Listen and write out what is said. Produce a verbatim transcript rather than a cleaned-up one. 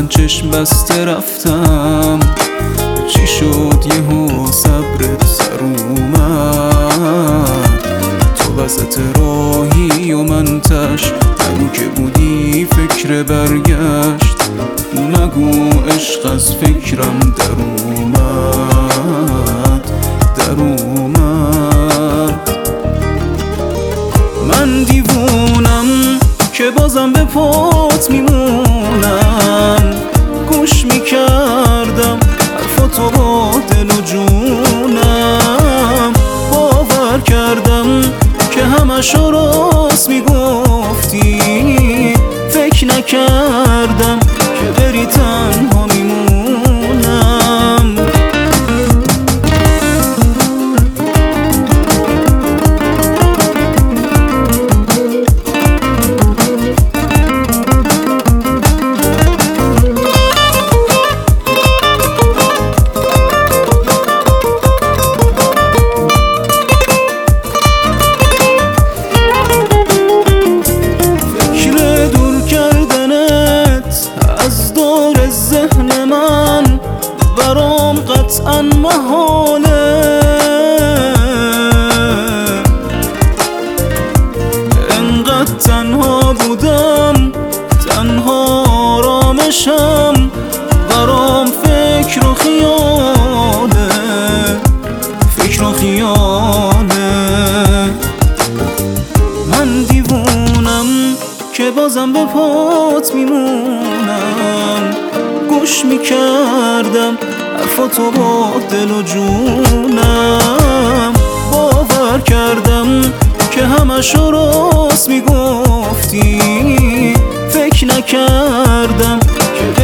من چشم بسته رفتم، چی شد یهو صبرت سر اومد؟ تو وسط راهی و من تش، نگو که بودی فکر برگشت، نگو عشق از فکرم در اومد در اومد. من دیوونم که بازم به پات میمونم، گوش میکردم حرفاتو با دل و جونم، باور کردم که همشو راست میگفتی، فکر نکردم که بری تنها میمونم. ذهن من برام قطعا محاله، انقدر تنها بودم، تنها آرامشم برام فکر و خیاله، فکر و خیاله. من دیوونم که بازم به پات میمونم، گوش میکردم حرفاتو با دل و جونم، باور کردم که همشو راست میگفتی، فکر نکردم که